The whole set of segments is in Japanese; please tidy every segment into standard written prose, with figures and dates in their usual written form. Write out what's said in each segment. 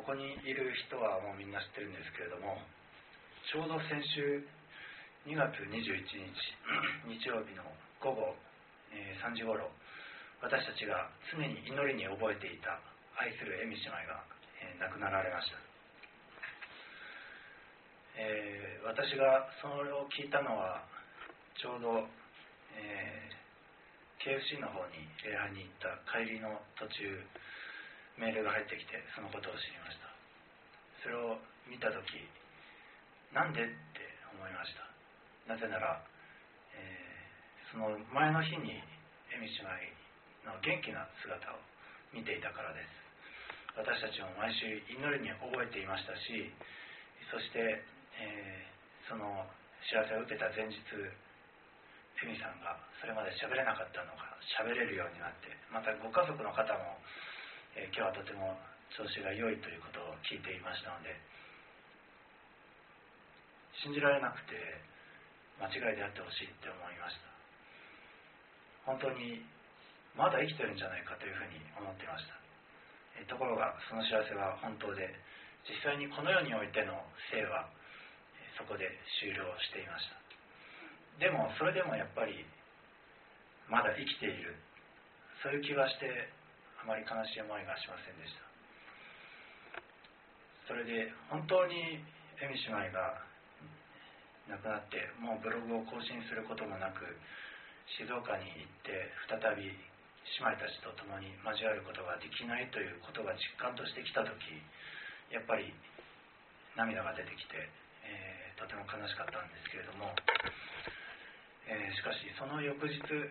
こにいる人はもうみんな知ってるんですけれども、ちょうど先週2月21日日曜日の午後3時ごろ、私たちが常に祈りに覚えていた愛する恵美姉妹が亡くなられました。私がそれを聞いたのはちょうど、KFC の方に礼拝に行った帰りの途中、メールが入ってきてそのことを知りました。それを見たとき、なんでって思いました。なぜなら、その前の日に恵美姉妹の元気な姿を見ていたからです。私たちも毎週祈りに覚えていましたし、そして、その知らせを受けた前日、恵美さんがそれまで喋れなかったのが喋れるようになって、またご家族の方も、今日はとても調子が良いということを聞いていましたので、信じられなくて間違いであってほしいって思いました。本当にまだ生きてるんじゃないかというふうに思っていました。ところがその知らせは本当で、実際にこの世においての生はそこで終了していました。でもそれでもやっぱりまだ生きている、そういう気がしてあまり悲しい思いがしませんでした。それで本当に恵美姉妹が亡くなって、もうブログを更新することもなく静岡に行って再び姉妹たちと共に交わることができないということが実感としてきたとき、やっぱり涙が出てきて、とても悲しかったんですけれども、しかしその翌日、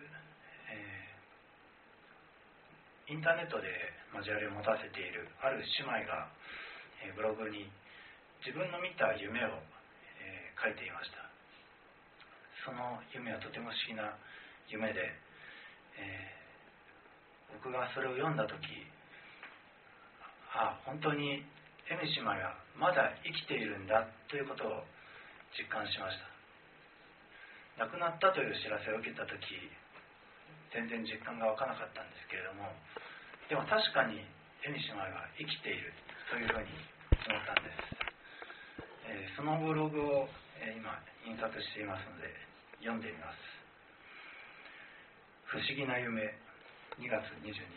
インターネットで交わりを持たせているある姉妹が、ブログに自分の見た夢を、書いていました。その夢はとても不思議な夢で、僕がそれを読んだとき、本当に恵美姉妹はまだ生きているんだということを実感しました。亡くなったという知らせを受けたとき、全然実感が湧かなかったんですけれども、でも確かに恵美姉妹は生きているというふうに思ったんです。そのブログを、今印刷していますので読んでみます。不思議な夢、2月22日。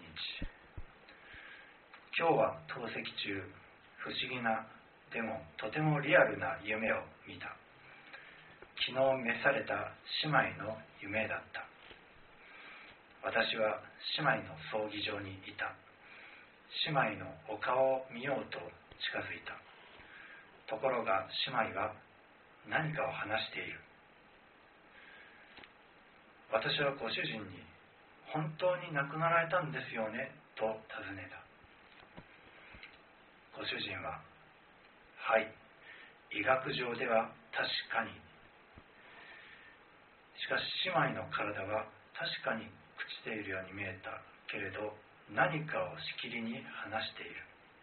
今日は透析中、不思議な、でもとてもリアルな夢を見た。昨日召された姉妹の夢だった。私は姉妹の葬儀場にいた。姉妹のお顔を見ようと近づいた。ところが姉妹は何かを話している。私はご主人に、本当に亡くなられたんですよねと尋ねた。ご主人は、はい、医学上では確かに。しかし姉妹の体は確かに朽ちているように見えたけれど、何かをしきりに話している。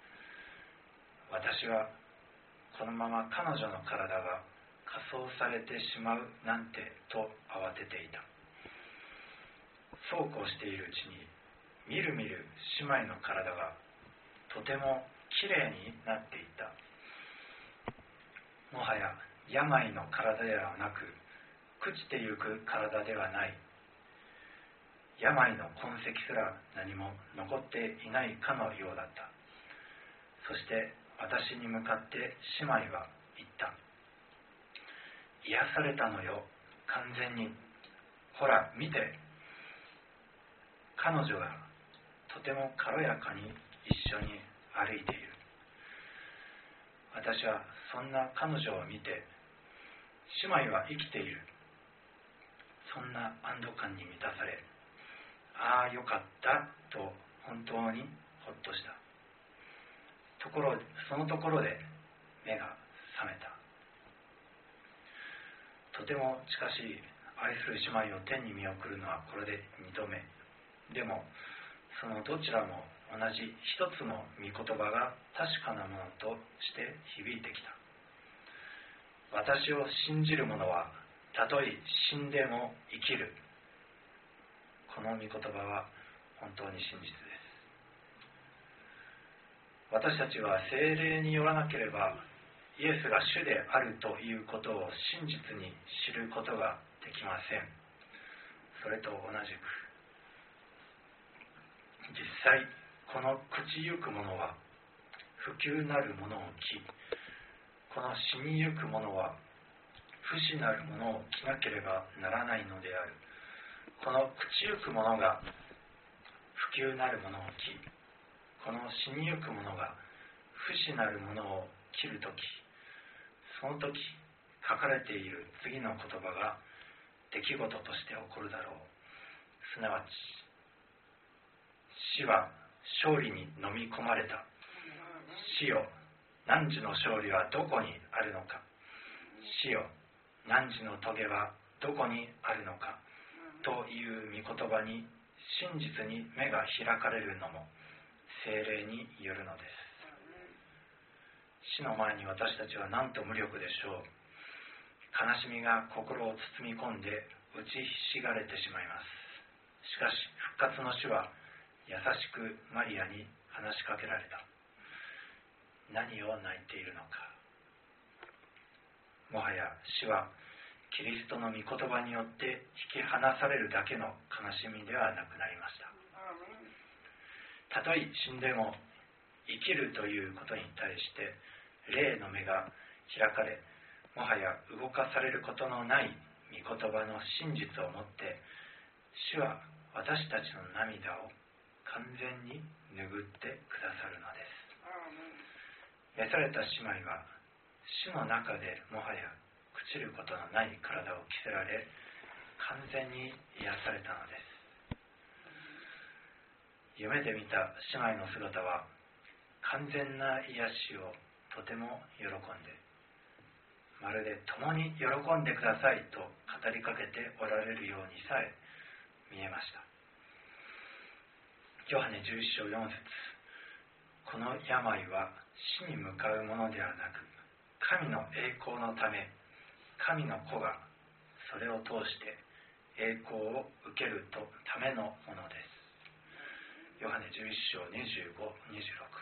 私はこのまま彼女の体が火葬されてしまうなんてと慌てていた。そうこうしているうちに、みるみる姉妹の体がとてもきれいになっていった。もはや病の体ではなく、朽ちてゆく体ではない。病の痕跡すら何も残っていないかのようだった。そして私に向かって姉妹は言った。癒されたのよ、完全に。ほら見て。彼女がとても軽やかに一緒に歩いている。私はそんな彼女を見て、姉妹は生きている、そんな安堵感に満たされ、よかったと本当にほっとした。そのところで目が覚めた。とても近しい愛する姉妹を天に見送るのはこれで2度目。でもそのどちらも同じ一つの御言葉が確かなものとして響いてきた。私を信じる者はたとえ死んでも生きる。この御言葉は本当に真実です。 私たちは聖霊によらなければイエスが主であるということを真実に知ることができません。それと同じく、実際この朽ちゆくものは不朽なるものを着、この死にゆくものは不死なるものを着なければならないのである。この朽ちゆくものが不朽なるものを着、この死にゆくものが不死なるものを着るとき、その時書かれている次の言葉が出来事として起こるだろう。すなわち、死は勝利に飲み込まれた。死よ、汝の勝利はどこにあるのか。死よ、汝の棘はどこにあるのか。という御言葉に真実に目が開かれるのも聖霊によるのです。死の前に私たちはなんと無力でしょう。悲しみが心を包み込んで打ちひしがれてしまいます。しかし復活の主は優しくマリアに話しかけられた。何を泣いているのか。もはや死はキリストの御言葉によって引き離されるだけの悲しみではなくなりました。たとえ死んでも生きるということに対して霊の目が開かれ、もはや動かされることのない御言葉の真実をもって主は私たちの涙を完全に拭ってくださるのです。召された姉妹は死の中でもはや朽ちることのない体を着せられ完全に癒されたのです。夢で見た姉妹の姿は完全な癒しをとても喜んで、まるで共に喜んでくださいと語りかけておられるようにさえ見えました。ヨハネ11章4節、この病は死に向かうものではなく神の栄光のため、神の子がそれを通して栄光を受けるためのものです。ヨハネ11章25、26、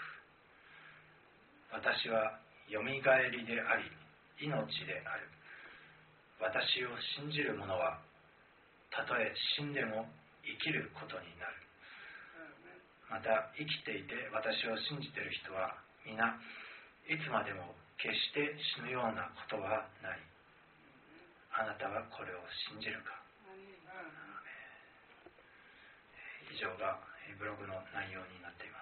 私はよみがえりであり命である。私を信じる者はたとえ死んでも生きることになる。また生きていて私を信じている人は皆いつまでも決して死ぬようなことはない。あなたはこれを信じるか。以上がブログの内容になっています。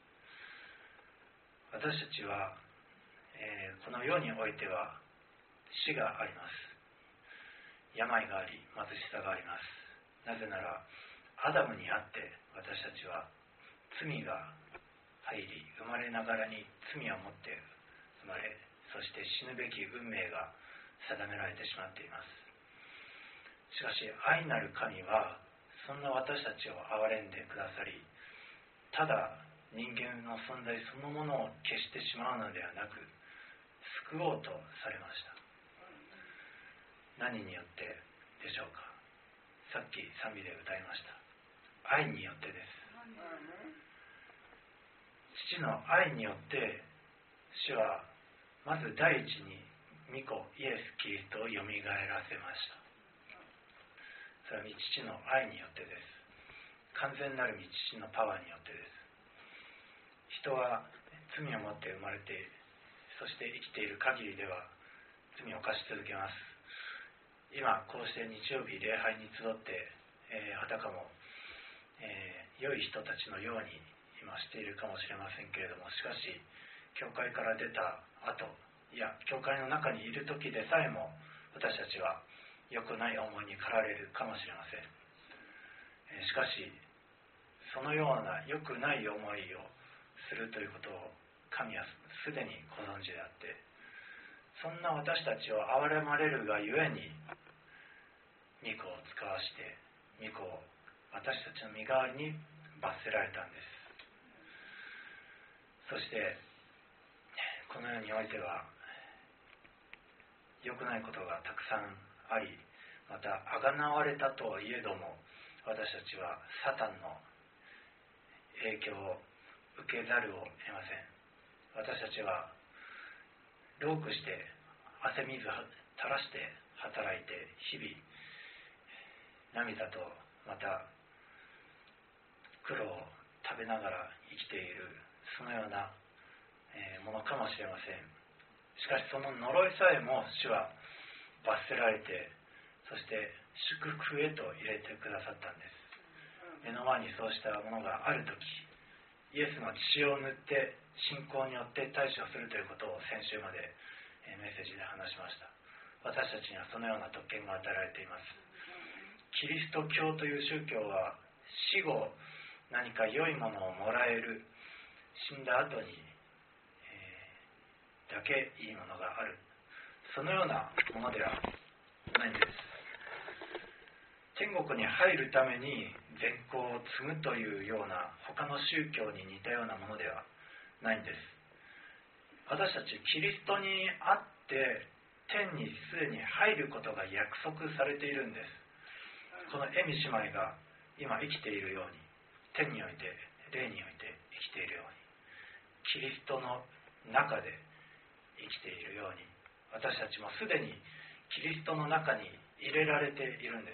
私たちは、この世においては死があります。病があり貧しさがあります。なぜならアダムにあって私たちは罪が入り、生まれながらに罪を持って生まれ、そして死ぬべき運命が定められてしまっています。しかし愛なる神はそんな私たちを憐れんでくださり、ただ人間の存在そのものを消してしまうのではなく救おうとされました。何によってでしょうか。さっき賛美で歌いました。愛によってです。父の愛によって主はまず第一に御子イエス・キリストをよみがえらせました。それは父の愛によってです。完全なる父のパワーによってです。人は罪を持って生まれて、そして生きている限りでは罪を犯し続けます。今こうして日曜日礼拝に集って、あたかも、良い人たちのように今しているかもしれませんけれども、しかし教会から出た後、いや教会の中にいる時でさえも私たちは良くない思いに駆られるかもしれません。しかしそのような良くない思いをするということを神はすでにご存知であって、そんな私たちを憐れまれるがゆえに御子を使わして御子を私たちの身代わりに罰せられたんです。そしてこの世においては良くないことがたくさんあり、また贖われたといえども私たちはサタンの影響を受けざるを得ません。 私たちは労苦して汗水を垂らして働いて日々涙とまた苦労を食べながら生きているそのようなものかもしれません。しかしその呪いさえも主は罰せられて、そして祝福へと入れてくださったんです。目の前にそうしたものがあるとき、イエスの血を塗って信仰によって対処するということを先週までメッセージで話しました。私たちにはそのような特権が与えられています。キリスト教という宗教は死後何か良いものをもらえる、死んだ後に、だけいいものがある、そのようなものではないんです。天国に入るために善行を積むというような他の宗教に似たようなものではないんです。私たちキリストにあって天にすでに入ることが約束されているんです。このエミ姉妹が今生きているように、天において霊において生きているように、キリストの中で生きているように、私たちもすでにキリストの中に入れられているんです。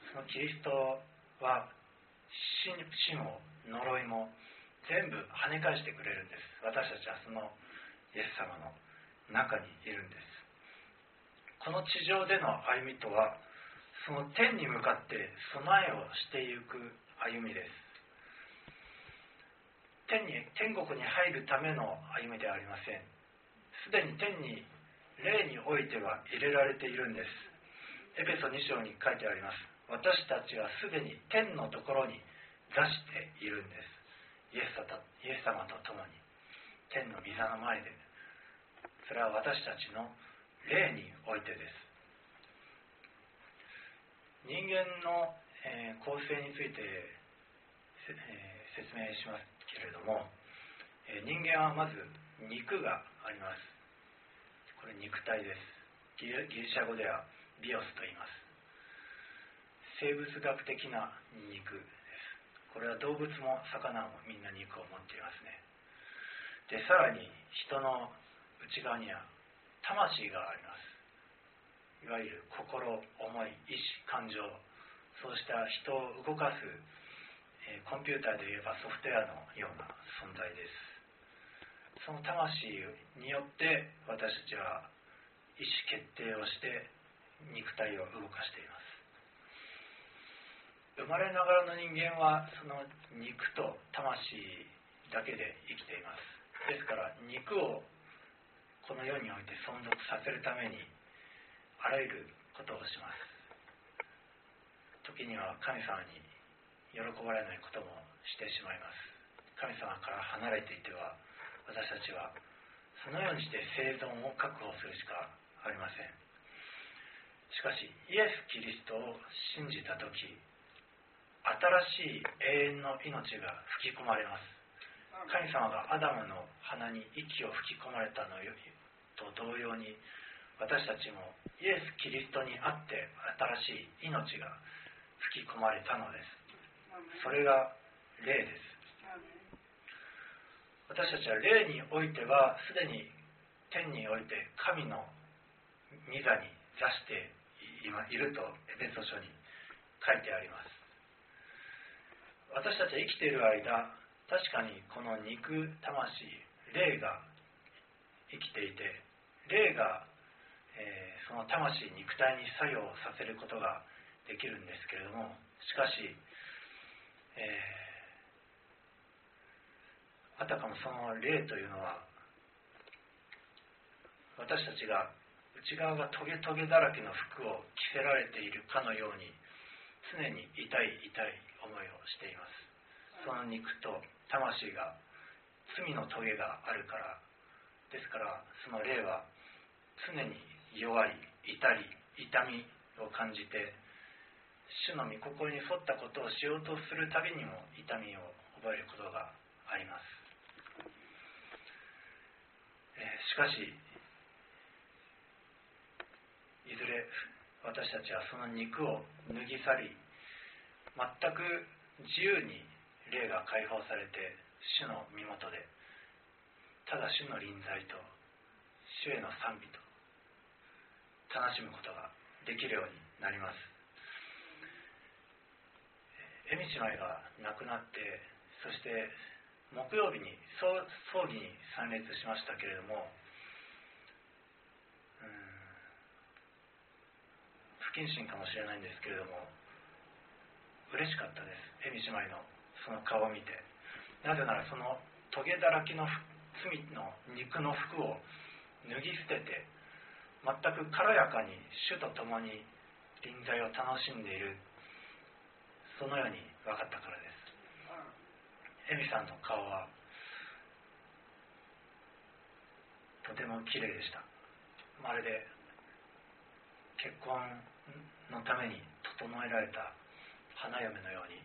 そのキリストは死も呪いも全部跳ね返してくれるんです。私たちはそのイエス様の中にいるんです。この地上での歩みとは、その天に向かって備えをしていく歩みです。天国に入るための歩みではありません。すでに天に霊においては入れられているんです。エペソ2章に書いてあります。私たちはすでに天のところに座しているんです。イエス様と共に天の御座の前で、それは私たちの霊においてです。人間の構成について説明しますけれども、人間はまず肉があります。これ肉体です。ギリシャ語ではビオスと言います。生物学的な肉です。これは動物も魚もみんな肉を持っていますね。で、さらに人の内側には魂があります。いわゆる心、思い、意志、感情、そうした人を動かす、コンピューターで言えばソフトウェアのような存在です。その魂によって私たちは意思決定をして肉体を動かしています。生まれながらの人間はその肉と魂だけで生きています。ですから肉をこの世において存続させるためにあらゆることをします。時には神様に喜ばれないこともしてしまいます。神様から離れていては、私たちはそのようにして生存を確保するしかありません。しかしイエス・キリストを信じたとき、新しい永遠の命が吹き込まれます。神様がアダムの鼻に息を吹き込まれたのと同様に、私たちもイエス・キリストにあって新しい命が吹き込まれたのです。それが霊です。私たちは霊においてはすでに天において神の御座に座して今いるとエペソ書に書いてあります。私たちは生きている間、確かにこの肉、魂、霊が生きていて、霊がその魂、肉体に作用させることができるんですけれども、しかし、あたかもその霊というのは、私たちが内側がトゲトゲだらけの服を着せられているかのように、常に痛い思いをしています。その肉と魂が罪のトゲがあるからですから、その霊は常に弱い、痛みを感じて、主の御心に沿ったことをしようとするたびにも痛みを覚えることがあります。しかしいずれ私たちはその肉を脱ぎ去り、全く自由に霊が解放されて主の身元でただ主の臨在と主への賛美と楽しむことができるようになります。恵美姉妹が亡くなって、そして木曜日に葬儀に参列しましたけれども、不謹慎かもしれないんですけれども、嬉しかったです。恵美姉妹のその顔を見て。なぜならそのトゲだらけの罪の肉の服を脱ぎ捨てて、全く軽やかに主と共に臨在を楽しんでいる、そのように分かったからです。恵美さんの顔はとても綺麗でした。まるで結婚のために整えられた花嫁のように、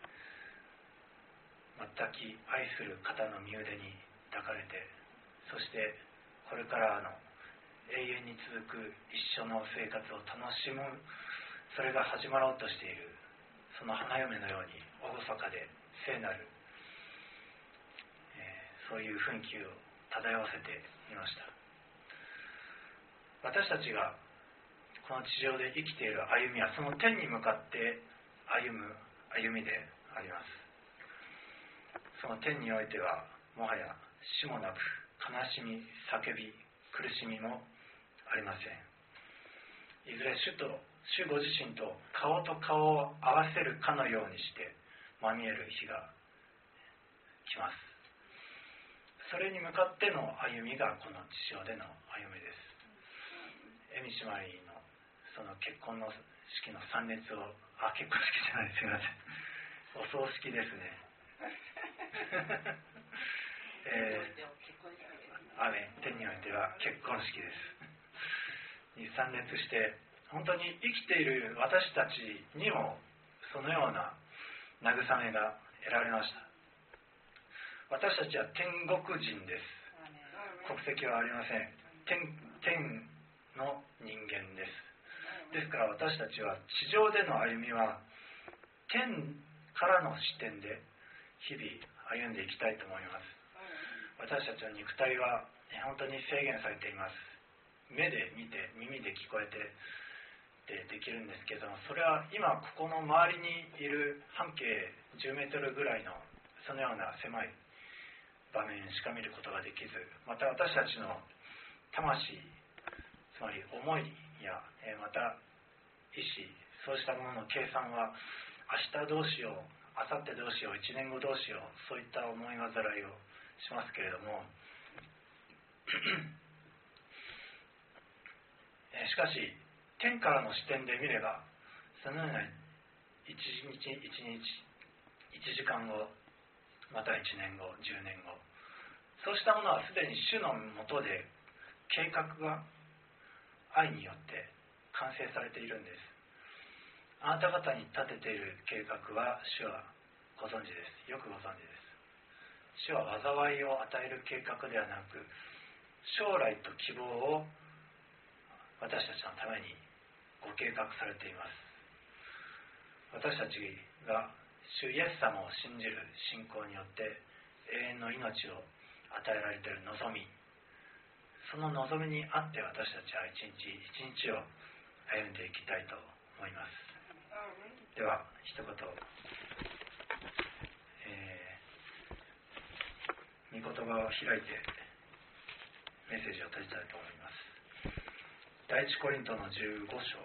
全き愛する方の身腕に抱かれて、そしてこれからの永遠に続く一緒の生活を楽しむ、それが始まろうとしているその花嫁のように厳かで聖なる、そういう雰囲気を漂わせていました。私たちがこの地上で生きている歩みは、その天に向かって歩む歩みであります。その天においてはもはや死もなく、悲しみ、叫び、苦しみもありません。いずれ主ご自身と顔と顔を合わせるかのようにしてまみえる日が来ます。それに向かっての歩みがこの地上での歩みです。恵美姉妹のその結婚の式の参列を、結婚式じゃない、すみません、お葬式ですね。天においては結婚式ですに参列して、本当に生きている私たちにもそのような慰めが得られました。私たちは天国人です。国籍はありません。天の人間です。ですから私たちは地上での歩みは天からの視点で日々歩んでいきたいと思います。私たちの肉体は本当に制限されています。目で見て耳で聞こえてできるんですけれども、それは今ここの周りにいる半径10メートルぐらいのそのような狭い場面しか見ることができず、また私たちの魂、つまり思いやまた意志、そうしたものの計算は明日どうしよう、明後日どうしよう、1年後どうしよう、そういった思い煩いをしますけれどもしかし天からの視点で見れば、そのような一日一日、1時間後、また1年後、10年後、そうしたものはすでに主のもとで計画が愛によって完成されているんです。あなた方に立てている計画は主はご存知です。よくご存知です。主は災いを与える計画ではなく、将来と希望を私たちのためにご計画されています。私たちが主イエス様を信じる信仰によって永遠の命を与えられている望み、その望みにあって私たちは一日一日を歩んでいきたいと思います。では一言、御言葉を開いてメッセージを閉じたいと思います。第一コリントの15章、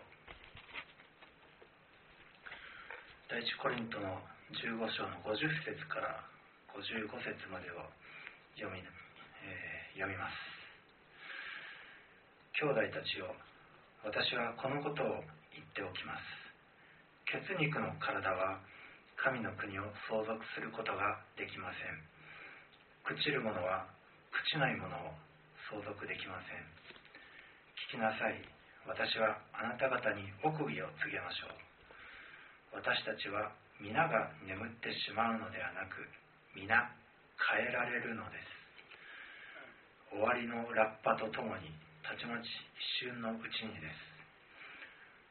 第一コリントの15章の50節から55節までを読みます。兄弟たちよ、私はこのことを言っておきます。血肉の体は神の国を相続することができません。朽ちるものは朽ちないものを相続できません。聞きなさい。私はあなた方に奥義を告げましょう。私たちは皆が眠ってしまうのではなく、皆変えられるのです。終わりのラッパとともにたちまち一瞬のうちにです。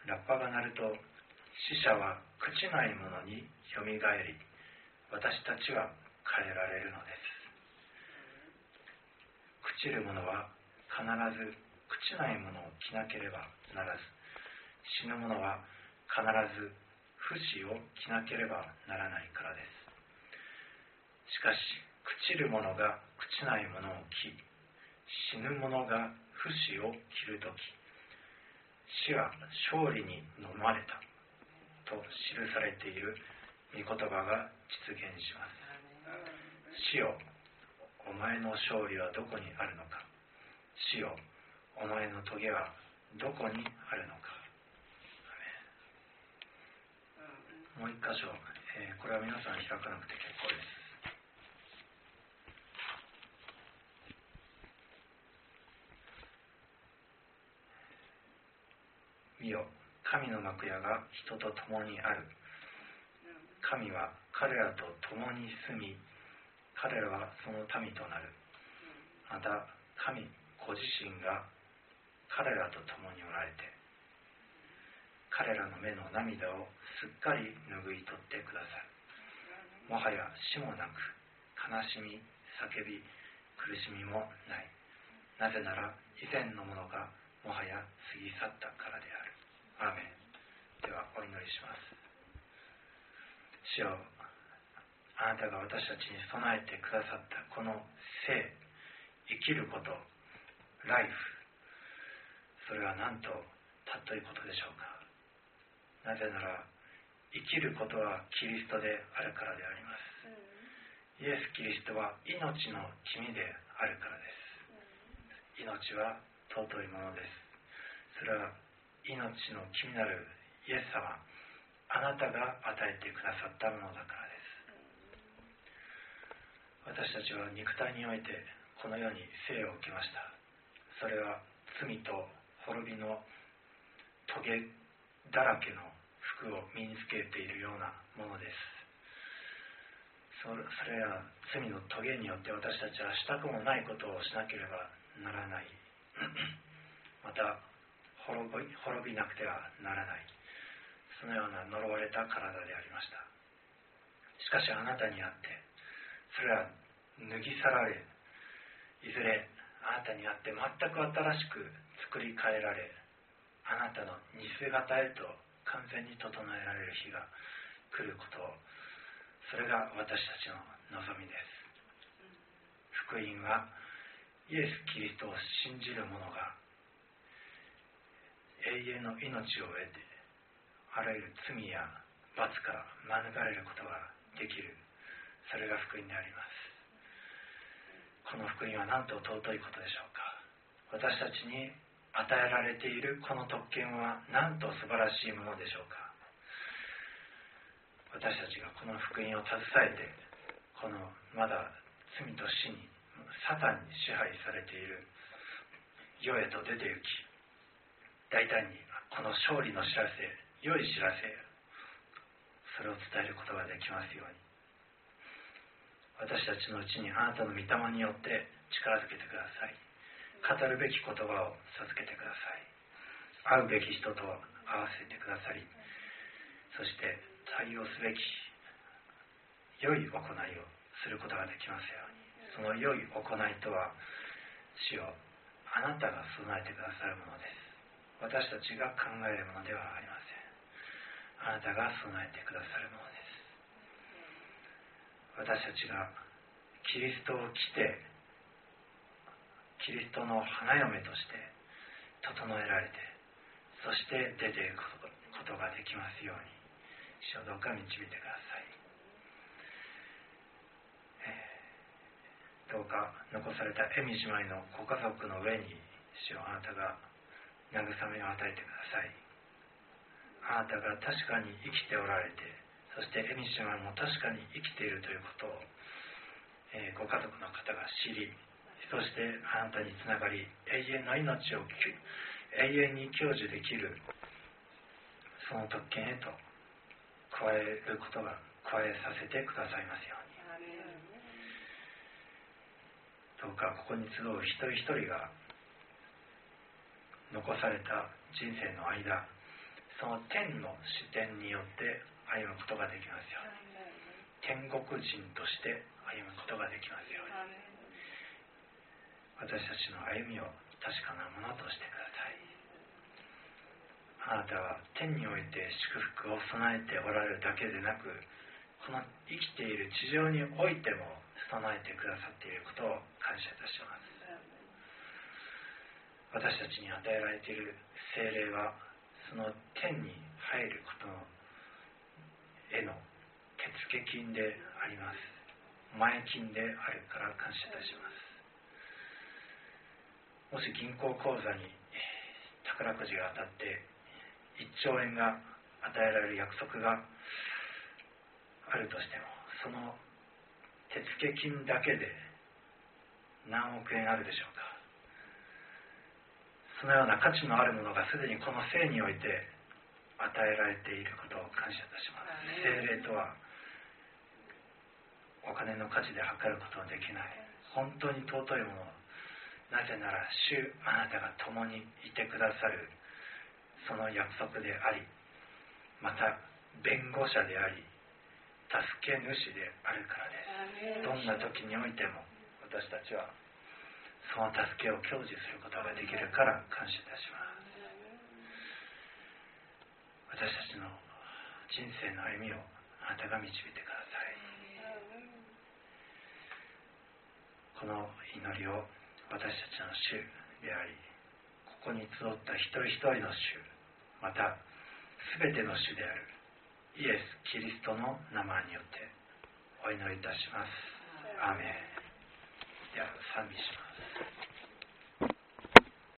ラッパが鳴ると死者は朽ちないものによみがえり、私たちは変えられるのです。 朽ちる者は必ず朽ちないものを着なければならず、死ぬ者は必ず不死を着なければならないからです。しかし朽ちる者が朽ちないものを着、死ぬ者が不死を着るとき、死は勝利に飲まれたと記されている御言葉が実現します。死よ、お前の勝利はどこにあるのか。死よ、お前の棘はどこにあるのか。もう一箇所、これは皆さん開かなくて結構です。見よ、神の幕屋が人と共にある。神は彼らと共に住み、彼らはその民となる。また神ご自身が彼らと共におられて、彼らの目の涙をすっかり拭い取ってくださる。もはや死もなく、悲しみ、叫び、苦しみもない。なぜなら以前のものがもはや過ぎ去ったからである。アーメン。ではお祈りします。主よ、あなたが私たちに備えてくださったこの生、生きること、ライフ、それはなんと尊いことでしょうか。なぜなら生きることはキリストであるからであります。イエス・キリストは命の君であるからです。命は尊いものです。それは命の君なるイエス様、あなたが与えてくださったものだからです。私たちは肉体においてこの世に生を受けました。それは罪と滅びのトゲだらけの服を身につけているようなものです。それは罪のトゲによって私たちはしたくもないことをしなければならないまた滅びなくてはならない、そのような呪われた体でありました。しかしあなたにあってそれは脱ぎ去られ、いずれあなたにあって全く新しく作り変えられ、あなたの似姿へと完全に整えられる日が来ることを、それが私たちの望みです。福音はイエス・キリストを信じる者が永遠の命を得て、あらゆる罪や罰から免れることができる、それが福音であります。この福音はなんと尊いことでしょうか。私たちに与えられているこの特権はなんと素晴らしいものでしょうか。私たちがこの福音を携えて、このまだ罪と死にサタンに支配されている世へと出て行き、大胆にこの勝利の知らせ、良い知らせ、それを伝えることができますように、私たちのうちにあなたの御霊によって力づけてください。語るべき言葉を授けてください。会うべき人と会わせてくださり、そして対応すべき良い行いをすることができますように。その良い行いとは、主よ、あなたが備えてくださるものです。私たちが考えるものではありません。あなたが備えてくださるものです。私たちがキリストを着て、キリストの花嫁として整えられて、そして出ていくことができますように、主をどうか導いてください。どうか残されたエミ姉妹のご家族の上に、主をあなたが慰めを与えてください。あなたが確かに生きておられて、そしてエミ姉妹も確かに生きているということを、ご家族の方が知り、そしてあなたにつながり、永遠の命を永遠に享受できるその特権へと加えさせてくださいますように。どうかここに集う一人一人が残された人生の間、その天の視点によって歩むことができますように。天国人として歩むことができますように。 私たちの歩みを確かなものとしてください。あなたは天において祝福を備えておられるだけでなく、この生きている地上においても備えてくださっていることを感謝いたします。私たちに与えられている聖霊は、その天に入ることへの手付金であります。前金であるから感謝いたします。もし銀行口座に宝くじが当たって1兆円が与えられる約束があるとしても、その手付金だけで何億円あるでしょうか。そのような価値のあるものがすでにこの聖において与えられていることを感謝いたします。聖霊とはお金の価値で測ることのできない本当に尊いもの。なぜなら主あなたが共にいてくださるその約束であり、また弁護者であり助け主であるからです。どんな時においても私たちはその助けを享受することができるから感謝いたします。私たちの人生の歩みをあなたが導いてください。この祈りを私たちの主であり、ここに集った一人一人の主、また全ての主であるイエス・キリストの名前によってお祈りいたします。アーメン。では賛美します。